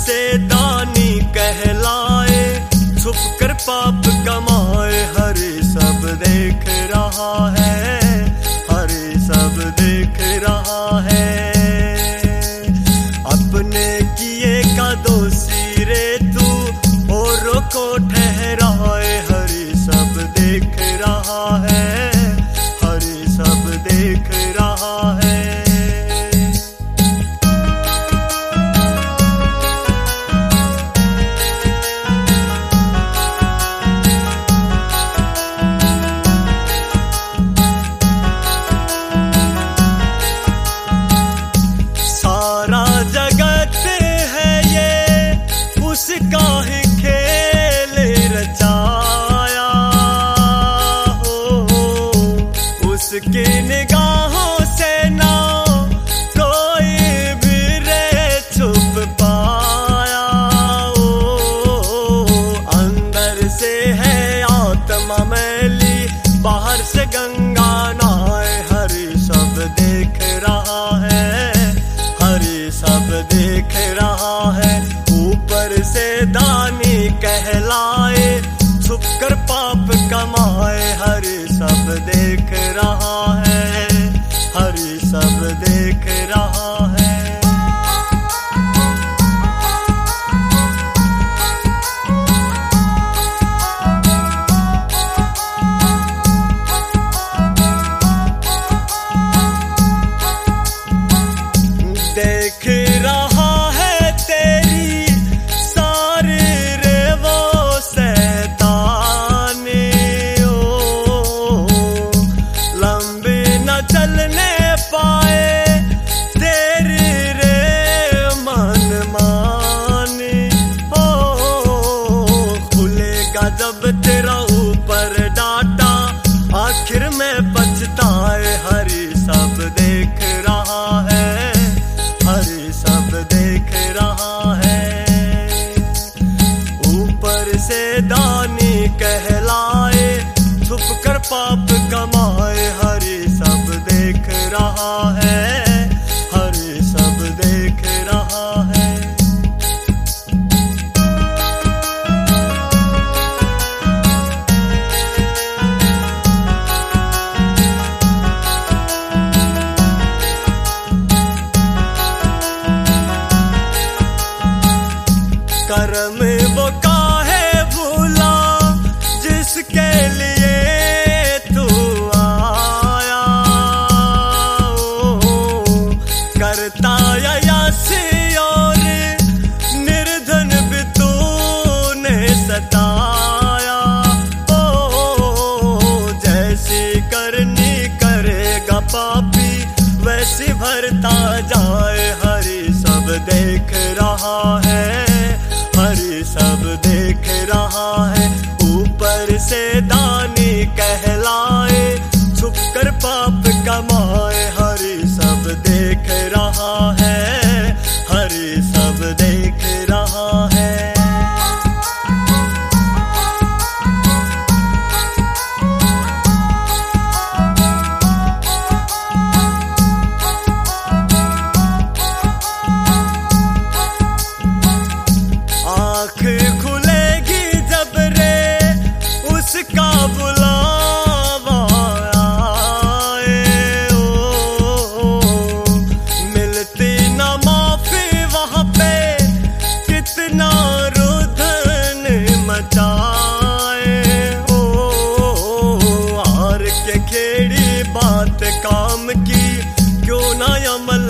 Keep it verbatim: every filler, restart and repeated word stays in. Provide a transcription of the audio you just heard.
से दानी कहलाए, छुप कर पाप कमाए, हरि सब देख रहा है, हरि सब देख रहा है। अपने किए का दोषी रे तू, औरों को ठहराए, हरि सब देख रहा है, हरि सब देख रहा है। सारा जगत है ये उसका ही खेल रचाया हो, उसकी निगाहों से ना कोई भी रे छुप पाया हो। अंदर से है आत्मा मैली, बाहर से गंगा नहाए, हरि सब देख रहा है, हरि सब देख रहा है। ऊपर से दानी कहलाए, छुप कर पाप कमाए, हरि सब देख रहा है, हरि सब देख रहा है। देख रहा है तेरी सारी रे वो शैतानी ओ, लंबी न चलने पाए तेरी रे मनमानी ओ। खुलेगा जब तेरा ऊपर डाटा, आखिर में पछताए, हरि सब देख रहा है, हरि सब देख रहा है। ऊपर से दानी कहलाए, छुप कर पाप कमाए, हरि सब देख रहा है, हरि सब देख रहा है। कर्म वो काहे भूला जिसके लिए तू आया ओ, करता यशी और निर्धन भी तूने सताया ओ। जैसी करनी करेगा पापी, वैसी भरता जाए, हरि सब देख रहा है, हरि सब देख रहा है। ऊपर से दानी कहलाए, छुप कर पाप कमाए, हरि सब देख रहा है, हरि सब देख रहा है। आँख खुलेगी जब रे उसका बुलावा आए ओ, मिलती न माफी वहाँ पे, कितना रुदन मचाए ओ। हार के खेड़ी बात काम की, क्यों ना अमल